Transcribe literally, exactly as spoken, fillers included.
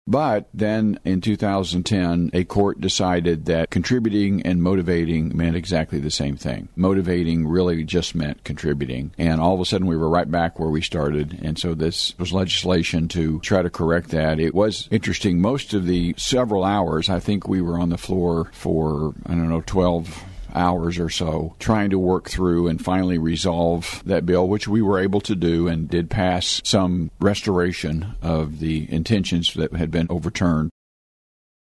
But then in two thousand ten, a court decided that contributing and motivating meant exactly the same thing. Motivating really just meant contributing. And all of a sudden we were right back where we started. And so this was legislation to try to correct that. It was interesting. Most of the several hours, I think we were on the floor for, I don't know, twelve hours or so trying to work through and finally resolve that bill, which we were able to do and did pass some restoration of the intentions that had been overturned.